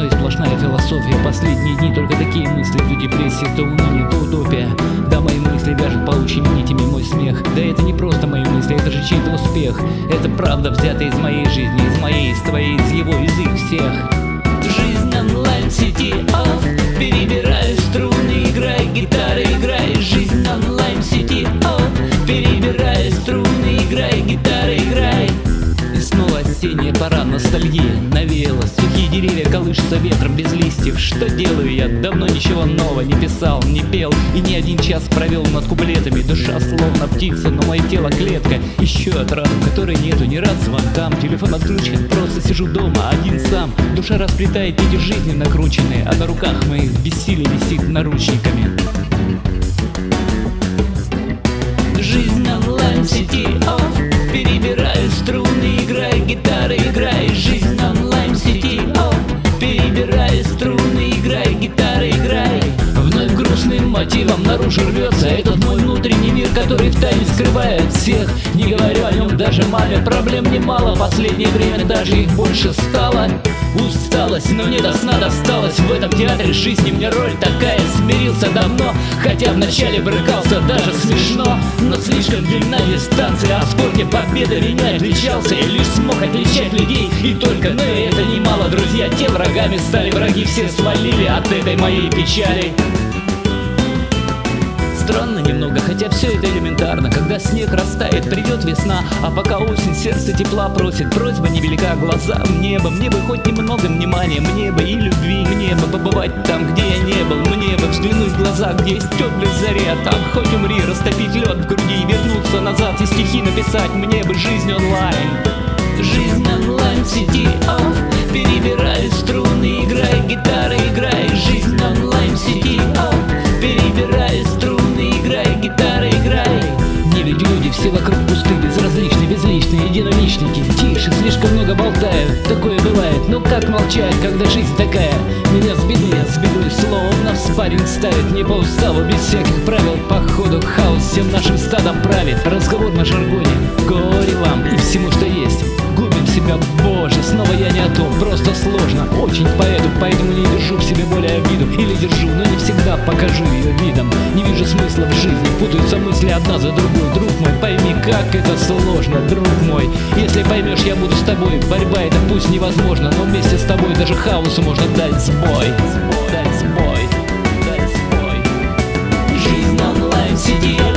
и сплошная философия. Последние дни только такие мысли: то депрессия, то уныние, то утопия. Да, мои мысли вяжут паучьими нитями мой смех. Да это не просто мои мысли, это же чей-то успех. Это правда, взятая из моей жизни, из моей, из твоей, из его, из их всех. Жизнь онлайн-сети, перебираю струны, играй, гитара, играй. Жизнь онлайн-сети, перебираю струны, играй, гитара, играй. И снова осенняя пора, ностальгия навеяла. Сухие деревья колышутся ветром без листьев. Что делаю я? Давно ничего нового не писал, не пел. И не один час провел над куплетами. Душа словно птица, но мое тело клетка. Ищу отраду, которой нету, не рад звонкам. Телефон отключен, просто сижу дома один сам. Душа расплетает нити жизни накрученные, а на руках моих бессилие висит наручниками. Жизнь онлайн-сети, перебираю струны, играй, гитара, играй. Жизнь онлайн-сети, перебираю струны, играй, гитара, играй. Вновь грустным мотивом наружу рвется этот мой внутренний мир, который втайне скрывает всех. Не говорю о нем даже маме, проблем немало. Последнее время даже их больше стало. Усталость, но не до сна досталось. В этом театре жизни мне роль такая. Смирился давно, хотя вначале брыкался, даже смешно. Но слишком длинна дистанция, а в спорте победа меня отличался. Я лишь смог отличать людей, и только, но и это немало, друзья. Те врагами стали, враги все свалили от этой моей печали. Странно немного, хотя все это элементарно. Когда снег растает, придет весна, а пока осень, сердце тепла просит. Просьба невелика, глаза в небо. Мне бы хоть немного внимания, мне бы и любви. Мне бы побывать там, где я не был. Мне бы взглянуть в глаза, где есть теплая заря. Там хоть умри, растопить лед в груди, вернуться назад и стихи написать. Мне бы жизнь онлайн. Жизнь онлайн в сети, перебирай струны, играй, гитара, играй. Жизнь онлайн в сети, перебирай струны, играй, гитара, играй. Не ведь люди все вокруг пусты, безразличны, безличные, единоличники. Тише, слишком много болтают, такое бывает. Но как молчать, когда жизнь такая? Меня с бедой словно в спарринг ставит. Не по уставу, без всяких правил, походу хаос всем нашим стадом правит. Разговор на жаргоне, горе вам и всему, что есть. Губим себя, боже, снова я не о том, просто сложно, очень поэтому не держу в себе более обиду. Или держу, но не всегда покажу ее видом. Не вижу смысла в жизни, путаются мысли одна за другой. Друг мой, пойми, как это сложно, друг мой. Если поймешь, я буду с тобой. Борьба это пусть невозможно, но вместе с тобой даже хаосу можно дать сбой. Дать сбой. Жизнь онлайн в сети,